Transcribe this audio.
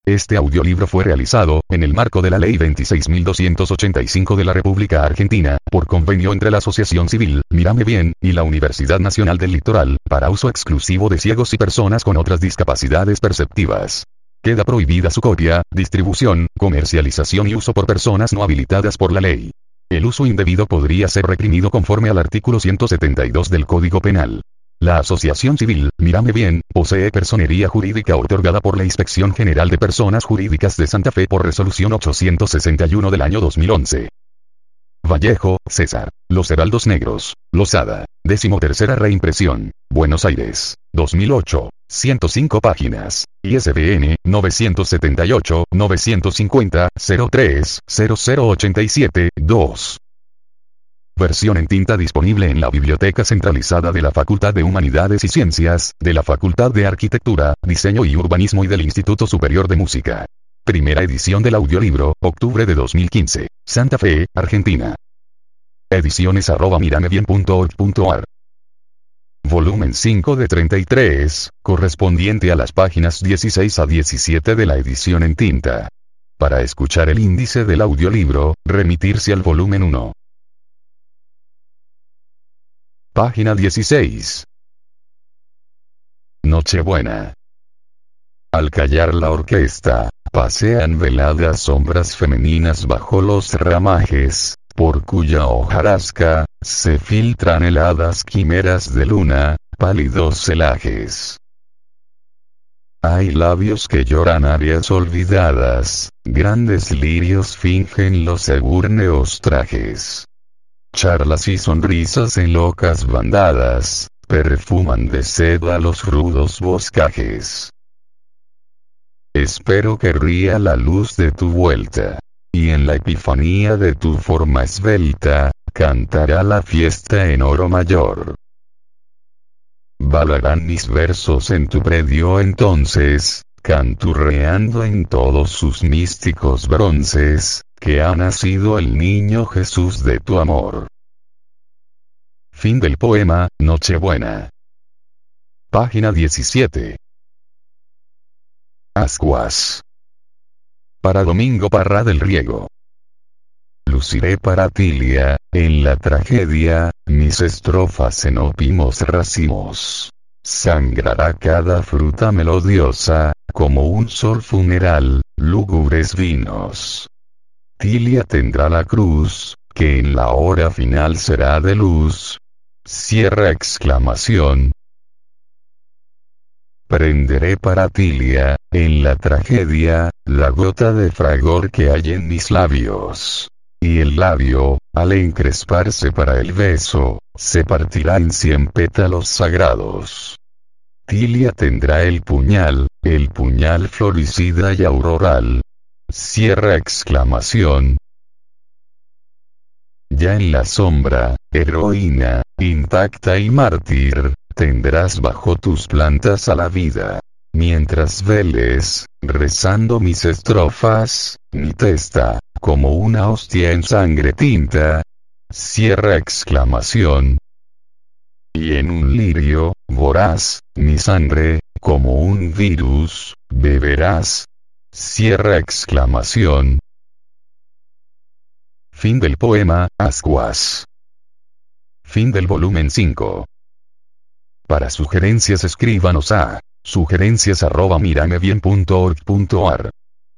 Este audiolibro fue realizado, en el marco de la Ley 26.285 de la República Argentina, por convenio entre la Asociación Civil, Mírame Bien, y la Universidad Nacional del Litoral, para uso exclusivo de ciegos y personas con otras discapacidades perceptivas. Queda prohibida su copia, distribución, comercialización y uso por personas no habilitadas por la ley. El uso indebido podría ser reprimido conforme al artículo 172 del Código Penal. La Asociación Civil, Mírame Bien, posee personería jurídica otorgada por la Inspección General de Personas Jurídicas de Santa Fe por resolución 861 del año 2011. Vallejo, César. Los Heraldos Negros. Losada. 13ª reimpresión. Buenos Aires. 2008. 105 páginas. ISBN 978-950-03-0087-2. Versión en tinta disponible en la Biblioteca Centralizada de la Facultad de Humanidades y Ciencias, de la Facultad de Arquitectura, Diseño y Urbanismo y del Instituto Superior de Música. Primera edición del audiolibro, octubre de 2015. Santa Fe, Argentina. Ediciones@miramebien.org.ar. Volumen 5 de 33, correspondiente a las páginas 16 a 17 de la edición en tinta. Para escuchar el índice del audiolibro, remitirse al volumen 1. Página 16. Nochebuena. Al callar la orquesta, pasean veladas sombras femeninas bajo los ramajes, por cuya hojarasca, se filtran heladas quimeras de luna, pálidos celajes. Hay labios que lloran arias olvidadas, grandes lirios fingen los ebúrneos trajes. Charlas y sonrisas en locas bandadas, perfuman de seda los rudos boscajes. Espero que ría la luz de tu vuelta, y en la epifanía de tu forma esbelta, cantará la fiesta en oro mayor. Balarán mis versos en tu predio entonces, canturreando en todos sus místicos bronces, que ha nacido el niño Jesús de tu amor. Fin del poema, Nochebuena. Página 17. Ascuas. Para Domingo Parra del Riego. Luciré para Tilia, en la tragedia, mis estrofas en ópimos racimos. Sangrará cada fruta melodiosa, como un sol funeral, lúgubres vinos. Tilia tendrá la cruz, que en la hora final será de luz. Cierra exclamación. Prenderé para Tilia, en la tragedia, la gota de fragor que hay en mis labios. Y el labio, al encresparse para el beso, se partirá en 100 pétalos sagrados. Tilia tendrá el puñal floricida y auroral. Cierra exclamación. Ya en la sombra, heroína, intacta y mártir, tendrás bajo tus plantas a la vida. Mientras veles, rezando mis estrofas, mi testa, como una hostia en sangre tinta. Cierra exclamación. Y en un lirio, voraz, mi sangre, como un virus, beberás. Cierra exclamación. Fin del poema, Ascuas. Fin del volumen 5. Para sugerencias escríbanos a sugerencias@miramebien.org.ar.